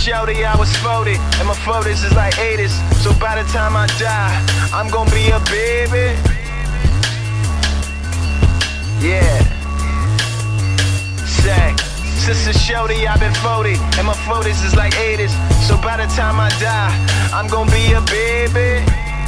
shorty, I was 40, and my 40s is like 80s. So by the time I die, I'm gonna be a baby. Yeah. Say, since a shorty, I've been 40, and my 40s is like 80s. So by the time I die, I'm gonna be a baby.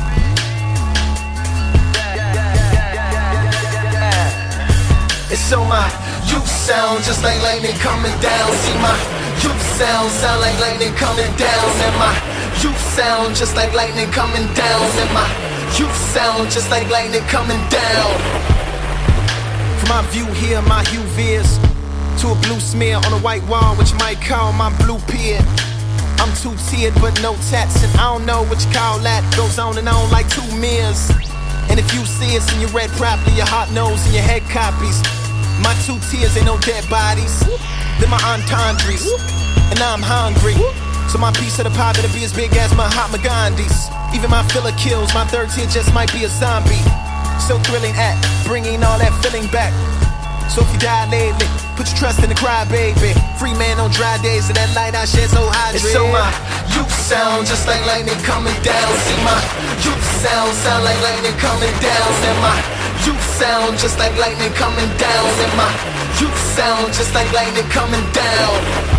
It's on my youth sound, just like lightning coming down. See my youth sound like lightning coming down. And my youth sound just like lightning coming down. And my youth sound just like lightning coming down. From my view here, my hue veers to a blue smear on a white wall, which you might call my blue pier. I'm two-tiered but no tats, and I don't know what you call that. Goes on and on like 2 mirrors. And if you see us and you read properly, your heart knows and your head copies. My 2 tears ain't no dead bodies. They're my entendres, and now I'm hungry. So my piece of the pie better be as big as Mahatma Gandhi's. Even my filler kills, my 3rd tier just might be a zombie. So thrilling at bringing all that feeling back. So if you die lately, put your trust in the crybaby. Free man on dry days, and that light I shed so hydrated. It's on my youth sound, just like lightning coming down. See my youth sound like lightning coming down. And my youth sound just like lightning coming down. And my youth sound just like lightning coming down.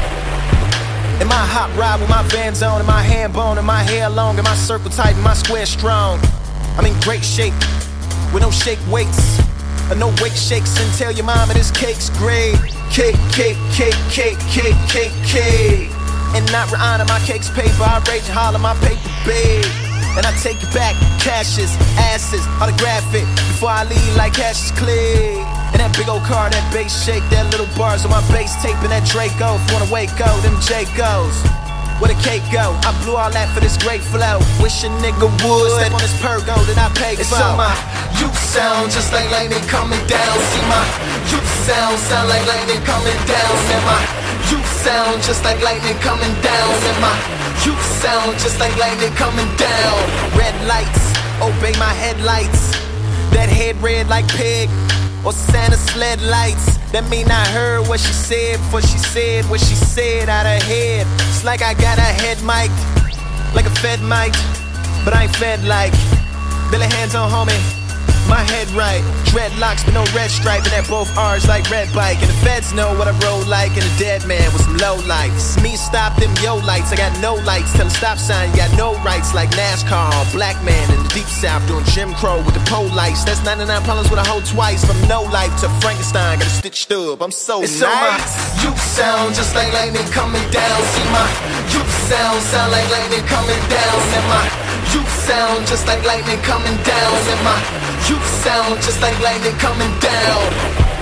In my hot ride with my Vans on, and my hand bone, and my hair long, and my circle tight, and my square strong. I'm in great shape, with no shake weights, or no weight shakes, and tell your mama this cake's great. Cake, cake, cake, cake, cake, cake, cake. And not Rihanna, my cake's paper, I rage and holler my paper big. And I take it back, cashes, asses, autograph it before I leave like Cassius Clay. And that big old car, that bass shake, that little bars on my bass tape, and that Draco. If you wanna wake go, them Jacos. Where the cake go? I blew all that for this great flow. Wish a nigga would step on this pergo that I paid It's for. on my youth sound, just like lightning coming down. See my youth sound like lightning coming down. And my youth sound just like lightning coming down. And my youth sound just like lightning coming down. Red lights, obey my headlights. That head red like pig, or Santa sled lights. That mean I heard what she said before she said what she said out her head. It's like I got her head mic'd, like a Fed mic, but I ain't fed like Billy hands on homie, my head right. Dreadlocks but no red stripe, and that both R's like red bike. And the feds know what I roll like, and the dead man with some low lights. Me stop them yo lights, I got no lights. Tell a stop sign, you got no rights like NASCAR. Black man in the deep south doing Jim Crow with the pole lights. That's 99 problems with a hoe twice. From no life to Frankenstein, got a stitched up, I'm so It's nice. on my youth sound, just like lightning coming down. See my youth sound like lightning coming down. And my youth sound just like lightning coming down. And my youth sound just like lightning coming down.